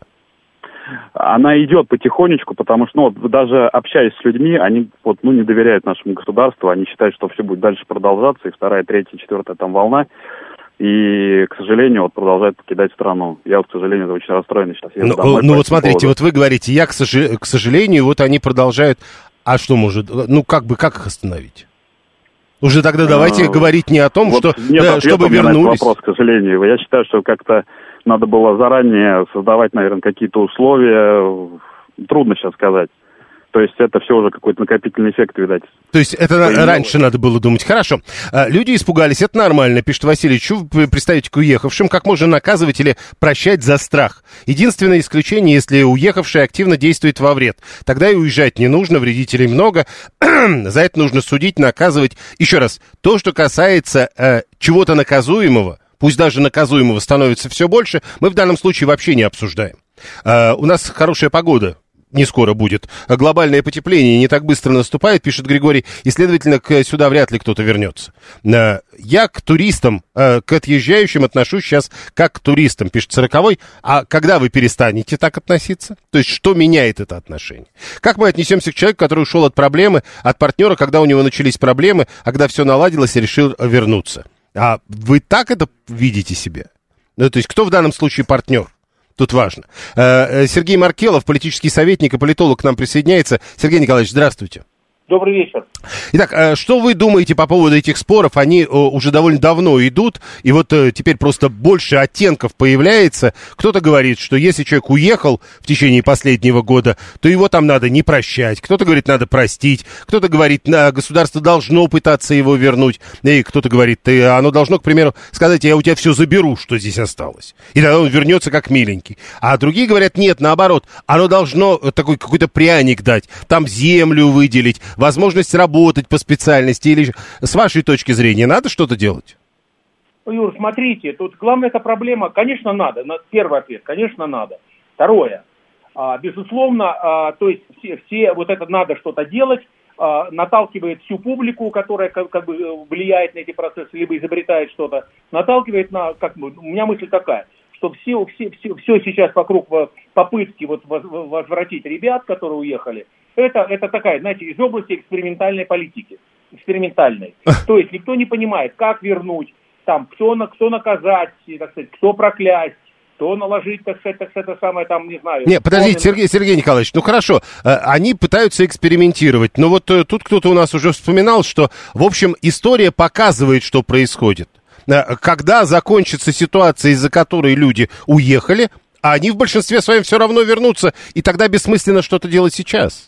Она идет потихонечку, потому что, ну, вот, даже общаясь с людьми, они вот, ну, не доверяют нашему государству, они считают, что все будет дальше продолжаться, и вторая, третья, четвертая там волна, и, к сожалению, вот продолжают покидать страну. Я, вот, к сожалению, очень расстроен сейчас. Ну, домой, ну вот смотрите, поводу. Вот вы говорите, я, к, сож... к сожалению, вот они продолжают, а что может, ну, как бы, как их остановить? Уже тогда давайте а, говорить не о том, вот что, да, чтобы вернулись. Вопрос, к сожалению. Я считаю, что как-то надо было заранее создавать, наверное, какие-то условия. Трудно сейчас сказать. То есть это все уже какой-то накопительный эффект, видать. То есть это на, раньше надо было думать. Хорошо. Люди испугались, это нормально, пишет Василий. Чего вы представите к уехавшим? Как можно наказывать или прощать за страх? Единственное исключение, если уехавший активно действует во вред. Тогда и уезжать не нужно, вредителей много. За это нужно судить, наказывать. Еще раз, то, что касается э, чего-то наказуемого, пусть даже наказуемого становится все больше, мы в данном случае вообще не обсуждаем. Э, у нас хорошая погода. Не скоро будет. Глобальное потепление не так быстро наступает, пишет Григорий, и, следовательно, к, сюда вряд ли кто-то вернется. Я к туристам, к отъезжающим отношусь сейчас как к туристам, пишет сороковой. А когда вы перестанете так относиться? То есть, что меняет это отношение? Как мы отнесемся к человеку, который ушел от проблемы, от партнера, когда у него начались проблемы, а когда все наладилось и решил вернуться? А вы так это видите себе? Ну, то есть, кто в данном случае партнер? Тут важно. Сергей Маркелов, политический советник и политолог, к нам присоединяется. Сергей Николаевич, здравствуйте. Добрый вечер. Итак, что вы думаете по поводу этих споров? Они уже довольно давно идут, и вот теперь просто больше оттенков появляется. Кто-то говорит, что если человек уехал в течение последнего года, то его там надо не прощать. Кто-то говорит, надо простить. Кто-то говорит, государство должно пытаться его вернуть. И кто-то говорит, оно должно, к примеру, сказать, я у тебя все заберу, что здесь осталось. И тогда он вернется как миленький. А другие говорят, нет, наоборот, оно должно такой какой-то пряник дать, там землю выделить, возможность работать по специальности, или с вашей точки зрения надо что-то делать? Юр, смотрите, тут главная эта проблема, конечно, надо. Первый ответ, конечно, надо. Второе, а, безусловно, а, то есть все, все вот это надо что-то делать, а, наталкивает всю публику, которая как, как бы влияет на эти процессы, либо изобретает что-то, наталкивает на, как бы, у меня мысль такая, что все, все, все, все сейчас вокруг попытки вот возвратить ребят, которые уехали, это, это такая, знаете, из области экспериментальной политики. Экспериментальной. То есть никто не понимает, как вернуть, там, кто, кто наказать, так сказать, кто проклясть, кто наложить, так сказать, так сказать, это самое, там, не знаю. Не, подождите, Сергей, Сергей Николаевич, ну хорошо, они пытаются экспериментировать, но вот тут кто-то у нас уже вспоминал, что, в общем, история показывает, что происходит. Когда закончится ситуация, из-за которой люди уехали, а они в большинстве своем все равно вернутся, и тогда бессмысленно что-то делать сейчас.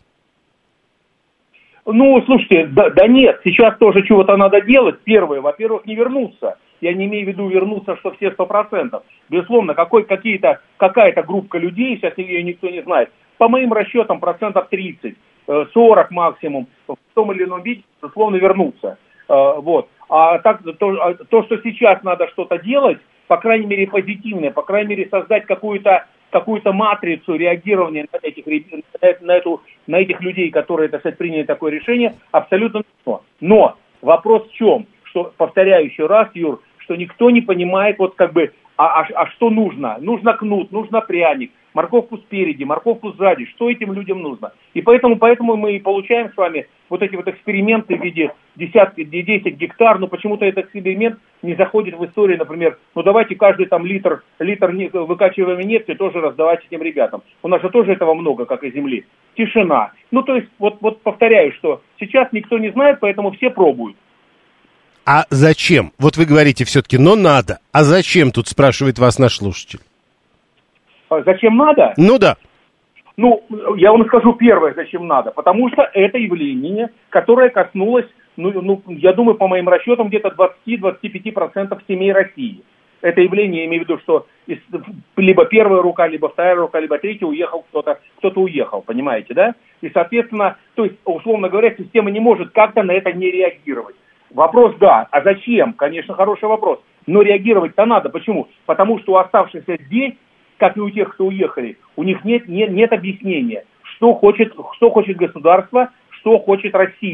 Ну, слушайте, да, да нет, сейчас тоже чего-то надо делать. Первое, во-первых, не вернуться. Я не имею в виду вернуться, что все сто процентов. Безусловно, какой, какие-то, какая-то группа людей, сейчас ее никто не знает, по моим расчетам процентов тридцать, сорок максимум, в том или ином виде, безусловно, вернутся. Вот. А так, то, то, что сейчас надо что-то делать, по крайней мере, позитивное, по крайней мере, создать какую-то какую-то матрицу реагирования на этих, на, эту, на этих людей, которые, так сказать, приняли такое решение, абсолютно точно. Но вопрос в чем? Что, повторяю еще раз, Юр, что никто не понимает, вот как бы, а, а, а что нужно? Нужно кнут, нужно пряник, морковку спереди, морковку сзади. Что этим людям нужно? И поэтому, поэтому мы и получаем с вами вот эти вот эксперименты в виде десятки, десять гектар, но почему-то этот эксперимент не заходит в историю, например, ну давайте каждый там литр, литр выкачиваемой нефти тоже раздавать этим ребятам. У нас же тоже этого много, как и земли. Тишина. Ну то есть, вот, вот повторяю, что сейчас никто не знает, поэтому все пробуют. А зачем? Вот вы говорите все-таки, но надо. А зачем, тут спрашивает вас наш слушатель. А зачем надо? Ну да. Ну, я вам скажу первое, зачем надо. Потому что это явление, которое коснулось, ну, ну я думаю, по моим расчетам, где-то двадцать-двадцать пять процентов семей России. Это явление, я имею в виду, что из, либо первая рука, либо вторая рука, либо третья уехал кто-то, кто-то уехал, понимаете, да? И, соответственно, то есть, условно говоря, система не может как-то на это не реагировать. Вопрос, да. А зачем? Конечно, хороший вопрос. Но реагировать-то надо. Почему? Потому что у оставшихся здесь, как и у тех, кто уехали, у них нет, нет, нет объяснения, что хочет, что хочет государство, что хочет Россия.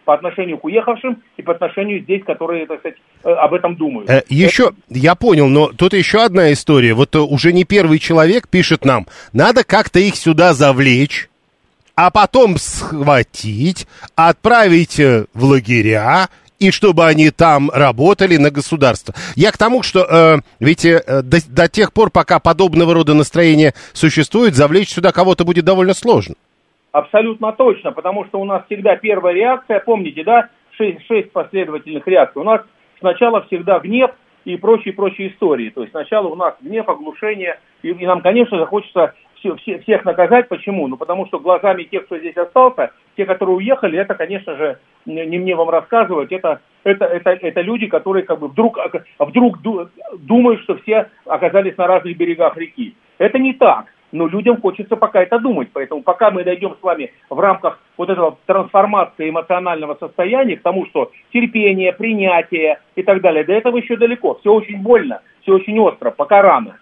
по отношению к уехавшим и по отношению здесь, которые, так сказать, об этом думают. Э, еще, Это... я понял, но тут еще одна история. Вот уже не первый человек пишет нам, надо как-то их сюда завлечь, а потом схватить, отправить в лагеря, и чтобы они там работали на государство. Я к тому, что э, ведь э, до, до тех пор, пока подобного рода настроения существует, завлечь сюда кого-то будет довольно сложно. Абсолютно точно, потому что у нас всегда первая реакция, помните, да, шесть, шесть последовательных реакций. У нас сначала всегда гнев и прочие-прочие истории. То есть сначала у нас гнев, оглушение, и, и нам, конечно же, хочется все, все, всех наказать. Почему? Ну, потому что глазами тех, кто здесь остался, те, которые уехали, это, конечно же, не мне вам рассказывать, это, это, это, это люди, которые как бы вдруг, вдруг думают, что все оказались на разных берегах реки. Это не так. Но людям хочется пока это думать. Поэтому пока мы дойдем с вами в рамках вот этого трансформации эмоционального состояния к тому, что терпение, принятие и так далее, до этого еще далеко. Все очень больно, все очень остро, пока рано.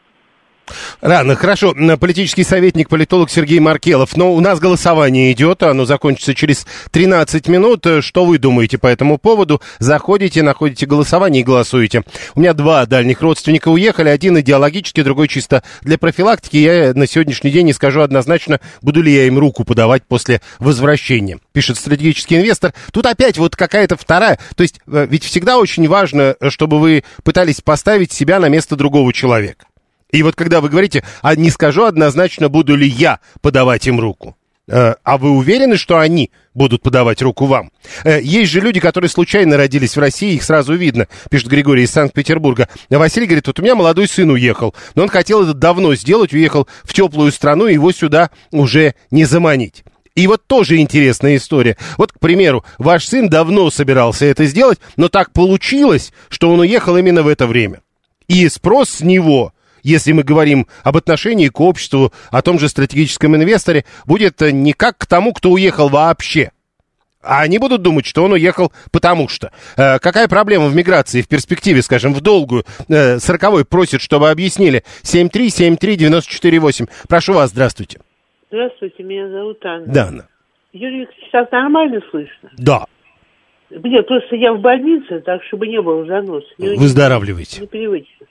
Рано, хорошо. Политический советник, политолог Сергей Маркелов. Но у нас голосование идет, оно закончится через тринадцать минут. Что вы думаете по этому поводу? Заходите, находите голосование и голосуете. У меня два дальних родственника уехали, один идеологически, другой чисто для профилактики. Я на сегодняшний день не скажу однозначно, буду ли я им руку подавать после возвращения, пишет стратегический инвестор. Тут опять вот какая-то вторая, то есть ведь всегда очень важно, чтобы вы пытались поставить себя на место другого человека. И вот когда вы говорите, а не скажу однозначно, буду ли я подавать им руку, э, а вы уверены, что они будут подавать руку вам? Э, есть же люди, которые случайно родились в России, их сразу видно, пишет Григорий из Санкт-Петербурга. А Василий говорит, вот у меня молодой сын уехал, но он хотел это давно сделать, уехал в теплую страну, его сюда уже не заманить. И вот тоже интересная история. Вот, к примеру, ваш сын давно собирался это сделать, но так получилось, что он уехал именно в это время. И спрос с него, если мы говорим об отношении к обществу, о том же стратегическом инвесторе, будет не как к тому, кто уехал вообще. А они будут думать, что он уехал потому что. Э, какая проблема в миграции в перспективе, скажем, в долгую? Э, сороковой просит, чтобы объяснили. семь три семь три девять четыре восемь. Прошу вас, здравствуйте. Здравствуйте, меня зовут Анна. Да, Анна. Юрий, сейчас нормально слышно? Да. Нет, просто я в больнице, так чтобы не было заноса. Выздоравливайте. Непривычно.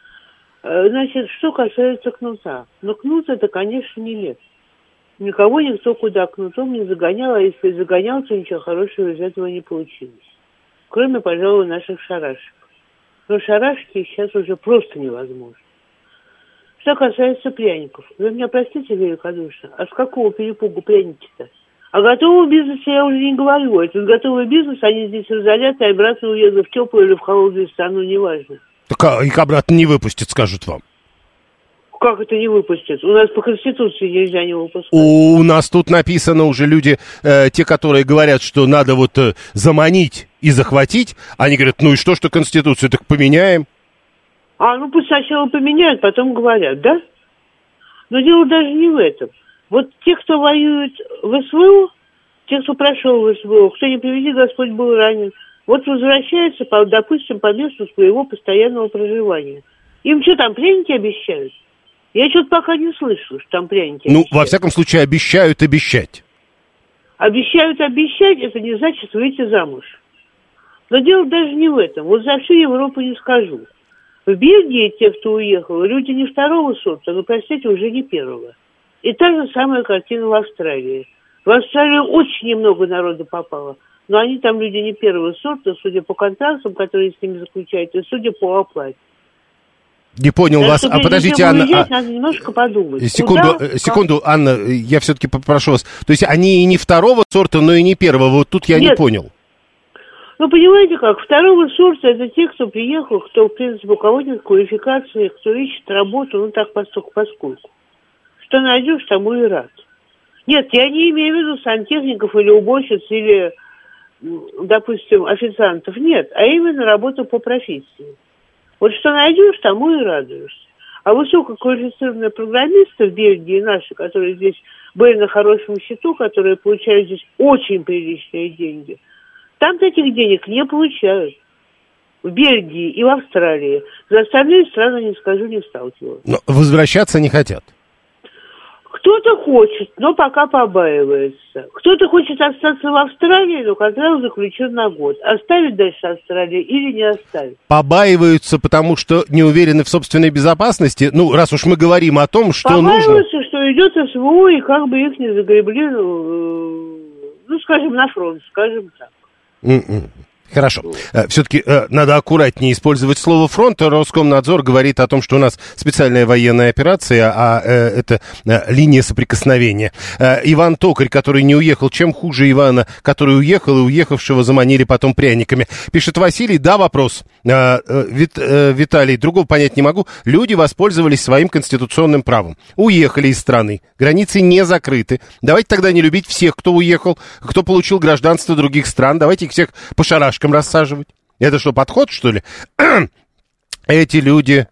Значит, что касается кнута. Но кнут это, конечно, не лет. Никого никто куда кнутом не загонял, а если загонял, то ничего хорошего из этого не получилось. Кроме, пожалуй, наших шарашек. Но шарашки сейчас уже просто невозможно. Что касается пряников. Вы меня простите великодушно, а с какого перепугу пряники-то? О готовом бизнесе я уже не говорю. Этот готовый бизнес, они здесь разорят и обратно уедут в теплую или в холодную страну, неважно. Так их обратно не выпустят, скажут вам. Как это не выпустят? У нас по Конституции нельзя не выпускать. У нас тут написано уже люди, э, те, которые говорят, что надо вот э, заманить и захватить, они говорят, ну и что, что Конституцию, так поменяем. А, ну пусть сначала поменяют, потом говорят, да? Но дело даже не в этом. Вот те, кто воюет в СВО, те, кто прошел в СВО, кто не приведи, Господь был ранен, вот возвращается, по, допустим, по месту своего постоянного проживания. Им что, там пряники обещают? Я что-то пока не слышу, что там пряники Ну, обещают. во всяком случае, обещают обещать. Обещают обещать, это не значит выйти замуж. Но дело даже не в этом. Вот за всю Европу не скажу. В Бельгии те, кто уехал, люди не второго сорта, но, простите, уже не первого. И та же самая картина в Австралии. В Австралию очень немного народу попало. Но они там люди не первого сорта, судя по контрактам, которые с ними заключают, и судя по оплате. Не понял так вас. А подождите, Анна. Уезжать, а... надо немножко подумать. Секунду, Куда? секунду, как? Анна, я все-таки попрошу вас. То есть они и не второго сорта, но и не первого. Вот тут я Нет. не понял. Ну, понимаете как, второго сорта это те, кто приехал, кто, в принципе, у кого нет квалификации, кто ищет работу, ну так поскольку поскольку. Что найдешь, тому и рад. Нет, я не имею в виду сантехников или уборщиц, или, допустим, официантов. Нет, а именно работу по профессии. Вот что найдешь, тому и радуешься. А высококвалифицированные программисты в Бельгии наши, которые здесь были на хорошем счету, которые получают здесь очень приличные деньги, там таких денег не получают. В Бельгии и в Австралии. За остальные страны, не скажу, не сталкивалась. Но возвращаться не хотят. Кто-то хочет, но пока побаивается. Кто-то хочет остаться в Австралии, но контракт заключен на год. Оставить дальше Австралию или не оставить? Побаиваются, потому что не уверены в собственной безопасности. Ну, раз уж мы говорим о том, что побаиваются, нужно... что идет СВО, и как бы их не загребли, ну, ну скажем, на фронт, скажем так. Mm-mm. Хорошо. Все-таки э, надо аккуратнее использовать слово «фронт». Роскомнадзор говорит о том, что у нас специальная военная операция, а э, это э, линия соприкосновения. Э, Иван Токарь, который не уехал, чем хуже Ивана, который уехал, и уехавшего заманили потом пряниками. Пишет Василий, да, вопрос. Э, э, Вит, э, Виталий, другого понять не могу. Люди воспользовались своим конституционным правом. Уехали из страны. Границы не закрыты. Давайте тогда не любить всех, кто уехал, кто получил гражданство других стран. Давайте их всех по шарашкам рассаживать. Это что, подход, что ли? Эти люди...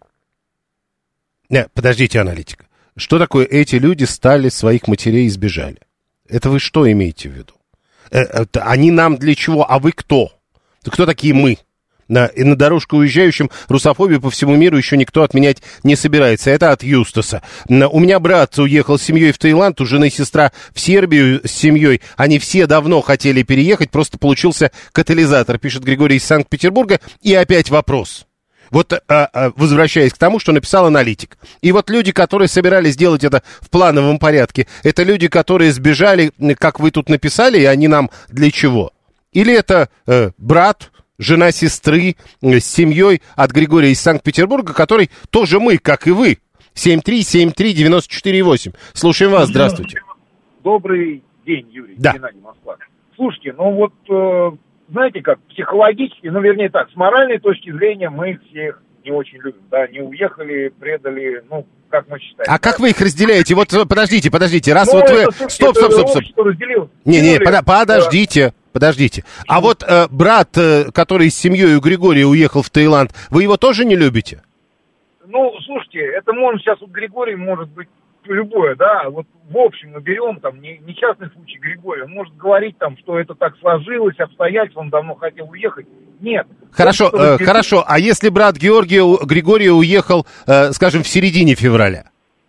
Не, подождите, аналитика. Что такое эти люди стали своих матерей и сбежали? Это вы что имеете в виду? Это, они нам для чего? А вы кто? Кто такие мы? На, и на дорожку уезжающим русофобию по всему миру еще никто отменять не собирается. Это от Юстаса. У меня брат уехал с семьей в Таиланд, у жены сестра в Сербию с семьей. Они все давно хотели переехать, просто получился катализатор, пишет Григорий из Санкт-Петербурга. И опять вопрос. Вот а, а, возвращаясь к тому, что написал аналитик. И вот люди, которые собирались делать это в плановом порядке, это люди, которые сбежали, как вы тут написали, и они нам для чего? Или это э, брат... жена сестры с семьей от Григория из Санкт-Петербурга, который тоже мы, как и вы. семь три семь три девять четыре восемь. Слушаем вас, здравствуйте. Добрый день, Юрий. Да. Геннадий, Москва. Слушайте, ну вот, э, знаете как, психологически, ну вернее так, с моральной точки зрения мы их всех не очень любим, да, не уехали, предали, ну, как мы считаем. А как вы их разделяете? Вот подождите, подождите, раз ну, вот вы... Это, стоп, стоп, стоп, стоп. Не-не, под, подождите. Подождите. А вот э, брат, э, который с семьей у Григория уехал в Таиланд, вы его тоже не любите? Ну, слушайте, это может сейчас у Григория может быть любое, да, вот в общем мы берем там не, не частный случай Григория, он может говорить там, что это так сложилось, обстоятельства, он давно хотел уехать. Нет. Хорошо, э, Григорий... хорошо. А если брат Георгия, Григория уехал, э, скажем, в середине февраля?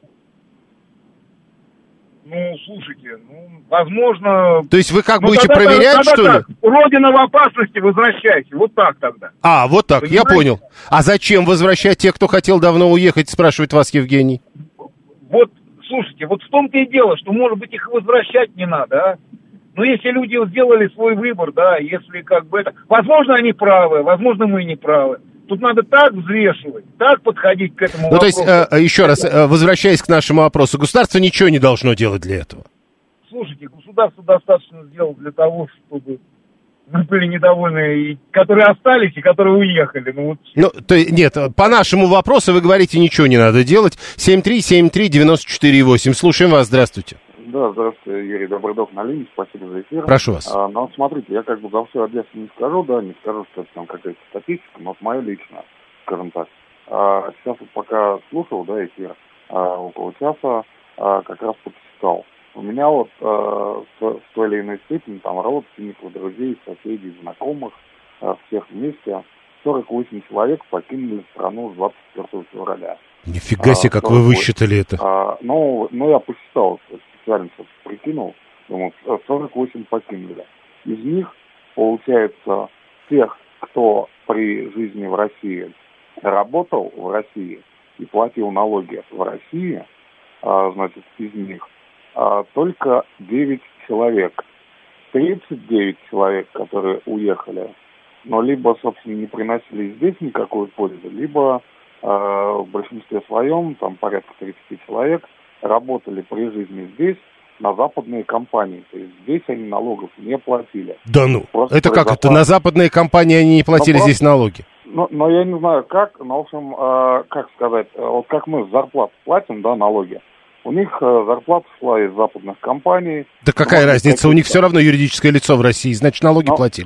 Ну, слушайте, ну, возможно... То есть вы как ну, будете тогда, проверять, тогда что так, ли? Родина в опасности, возвращайте. Вот так тогда. А, вот так, Понимаете? Я понял. А зачем возвращать тех, кто хотел давно уехать, спрашивает вас Евгений? Вот, слушайте, вот в том-то и дело, что, может быть, их возвращать не надо, а? Но если люди сделали свой выбор, да, если как бы это... Возможно, они правы, возможно, мы не правы. Тут надо так взвешивать, так подходить к этому ну, вопросу. Ну, то есть, э, еще раз, э, возвращаясь к нашему вопросу, государство ничего не должно делать для этого? Слушайте, государство достаточно сделало для того, чтобы мы были недовольны, и которые остались, и которые уехали. Ну, вот... ну то, нет, по нашему вопросу вы говорите, ничего не надо делать. семь три семь три девять четыре восемь. Слушаем вас, здравствуйте. Да, здравствуйте, Юрий Добродок на линии, спасибо за эфир. Прошу вас. А, ну, вот смотрите, я как бы за всю Одессу не скажу, да, не скажу, что это там какая-то статистика, но вот мое личное, скажем так. А, сейчас вот пока слушал, да, эфир, а, около часа, а, как раз подсчитал. У меня вот а, в, в той или иной степени, там, родственников, друзей, соседей, знакомых, а, всех вместе, сорок восемь человек покинули страну с двадцать четвёртого февраля. Нифига себе, а, как вы высчитали это. А, ну, ну, я посчитал, специально что-то прикинул, думаю, сорок восемь покинули. Из них, получается, тех, кто при жизни в России работал в России и платил налоги в России, а, значит, из них а, только девять человек. тридцать девять человек, которые уехали, но либо, собственно, не приносили здесь никакой пользы, либо а, в большинстве своем, там порядка тридцать человек, работали при жизни здесь на западные компании. То есть здесь они налогов не платили. Да ну, просто это как зарплат... это? На западные компании они не платили но здесь просто... налоги? Но, но я не знаю как, но, в общем, э, как сказать, э, вот как мы зарплату платим, да, налоги, у них э, зарплата шла из западных компаний. Да какая разница, у них все равно юридическое лицо в России, значит, налоги но, платили.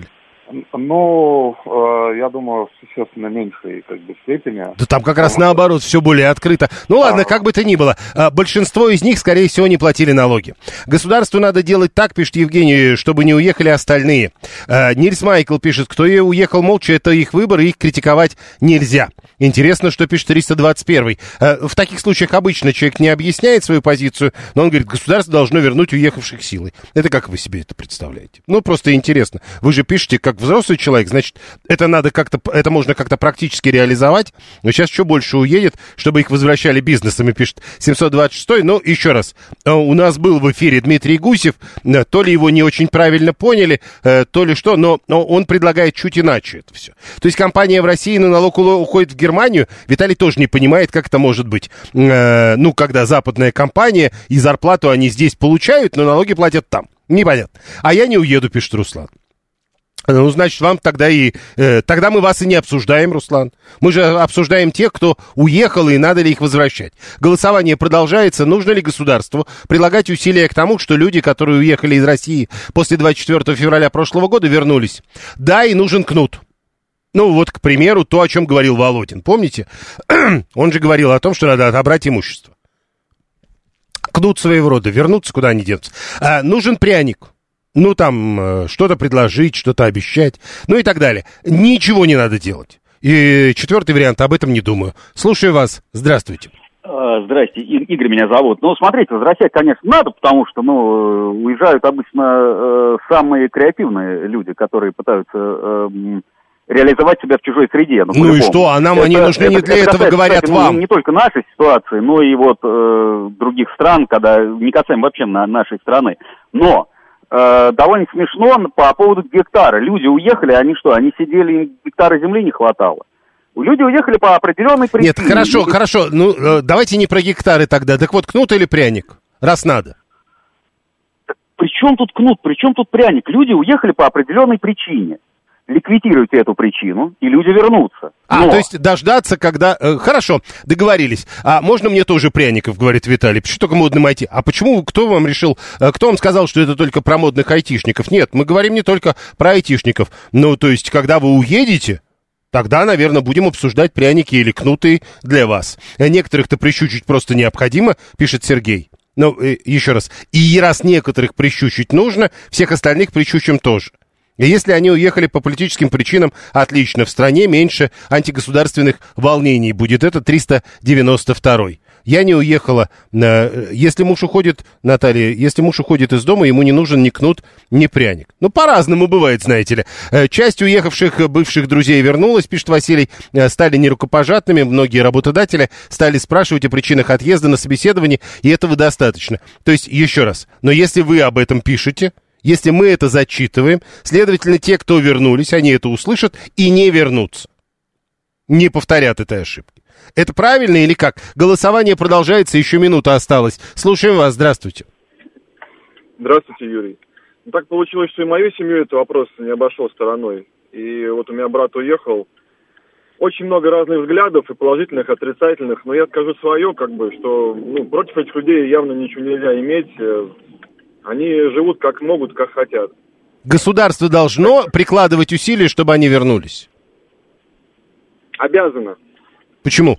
Ну, э, я думаю, существенно меньшей как бы степени. Да там как раз наоборот, все более открыто. Ну ладно, а... как бы то ни было, большинство из них, скорее всего, не платили налоги. Государству надо делать так, пишет Евгений, чтобы не уехали остальные. Нильс Майкл пишет, кто уехал молча, это их выбор, и их критиковать нельзя. Интересно, что пишет триста двадцать первый. В таких случаях обычно человек не объясняет свою позицию, но он говорит, государство должно вернуть уехавших силой. Это как вы себе это представляете? Ну, просто интересно. Вы же пишете, как взрослый человек, значит, это надо как-то, это можно как-то практически реализовать. Но сейчас еще больше уедет, чтобы их возвращали бизнесами, пишет семьсот двадцать шестой. Но еще раз, у нас был в эфире Дмитрий Гусев, то ли его не очень правильно поняли, то ли что, но он предлагает чуть иначе это все. То есть компания в России на налог уходит в Германию, Виталий тоже не понимает, как это может быть. Ну, когда западная компания, и зарплату они здесь получают, но налоги платят там. Непонятно. А я не уеду, пишет Руслан. Ну, значит, вам тогда и... Э, тогда мы вас и не обсуждаем, Руслан. Мы же обсуждаем тех, кто уехал, и надо ли их возвращать. Голосование продолжается. Нужно ли государству прилагать усилия к тому, что люди, которые уехали из России после двадцать четвёртого февраля прошлого года, вернулись? Да, и нужен кнут. Ну, вот, к примеру, то, о чем говорил Володин. Помните? Он же говорил о том, что надо отобрать имущество. Кнут своего рода. Вернуться, куда они денутся. А, нужен пряник. Ну, там, что-то предложить, что-то обещать, ну и так далее. Ничего не надо делать. И четвертый вариант, об этом не думаю. Слушаю вас. Здравствуйте. Здрасте, Игорь меня зовут. Ну, смотрите, возвращать, конечно, надо, потому что, ну, уезжают обычно э, самые креативные люди, которые пытаются э, реализовать себя в чужой среде. Ну, ну и что, а нам это, они нужны это, не для это, этого, касается, говорят кстати, вам. Ну, не только нашей ситуации, но и вот э, других стран, когда не касаем вообще на нашей страны. Но... довольно смешно по поводу гектара. Люди уехали, они что, они сидели, им гектара земли не хватало. Люди уехали по определенной причине. Нет, хорошо, и... хорошо, ну давайте не про гектары тогда. Так вот, кнут или пряник, раз надо? При чем тут кнут, при чем тут пряник? Люди уехали по определенной причине. Ликвидируйте эту причину, и люди вернутся. А, Но... то есть дождаться, когда... Э, хорошо, договорились. А можно мне тоже пряников, говорит Виталий? Почему только модным ай ти? А почему, кто вам решил, э, кто вам сказал, что это только про модных айтишников? Нет, мы говорим не только про айтишников. Ну, то есть, когда вы уедете, тогда, наверное, будем обсуждать пряники или кнуты для вас. Некоторых-то прищучить просто необходимо, пишет Сергей. Ну, э, еще раз. И раз некоторых прищучить нужно, всех остальных прищучим тоже. И если они уехали по политическим причинам, отлично, в стране меньше антигосударственных волнений будет. Это триста девяносто второй. Я не уехала. Если муж уходит, Наталья, если муж уходит из дома, ему не нужен ни кнут, ни пряник. Ну, по-разному бывает, знаете ли. Часть уехавших бывших друзей вернулась, пишет Василий, стали нерукопожатными. Многие работодатели стали спрашивать о причинах отъезда на собеседовании, и этого достаточно. То есть, еще раз, но если вы об этом пишете... Если мы это зачитываем, следовательно, те, кто вернулись, они это услышат и не вернутся. Не повторят этой ошибки. Это правильно или как? Голосование продолжается, еще минута осталась. Слушаем вас, здравствуйте. Здравствуйте, Юрий. Ну, так получилось, что и мою семью этот вопрос не обошел стороной. И вот у меня брат уехал. Очень много разных взглядов, и положительных, и отрицательных. Но я скажу свое, как бы, что ну, против этих людей явно ничего нельзя иметь. Они живут как могут, как хотят. Государство должно прикладывать усилия, чтобы они вернулись? Обязано. Почему?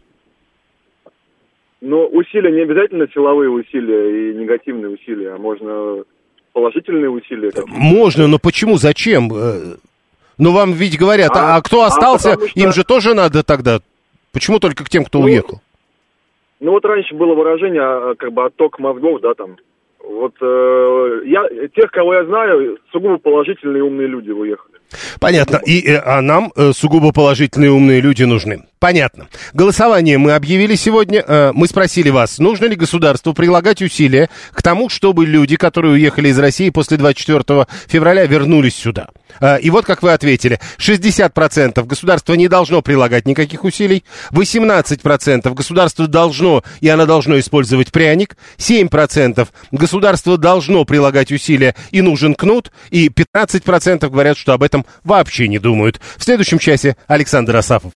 Но усилия не обязательно силовые усилия и негативные усилия, а можно положительные усилия. Можно, но почему? Зачем? Ну, вам ведь говорят, а, а кто остался, а что... им же тоже надо тогда. Почему только к тем, кто ну, уехал? Ну, вот раньше было выражение, как бы, отток мозгов, да, там. Вот э, я, тех, кого я знаю, сугубо положительные умные люди уехали. Понятно. И, а нам э, сугубо положительные умные люди нужны. Понятно. Голосование мы объявили сегодня. Э, мы спросили вас, нужно ли государству прилагать усилия к тому, чтобы люди, которые уехали из России после двадцать четвёртого февраля, вернулись сюда. Э, и вот как вы ответили. шестьдесят процентов государство не должно прилагать никаких усилий. восемнадцать процентов государство должно, и оно должно использовать пряник. семь процентов государство должно прилагать усилия, и нужен кнут. И пятнадцать процентов говорят, что об этом вообще не думают. В следующем часе Александр Асафов.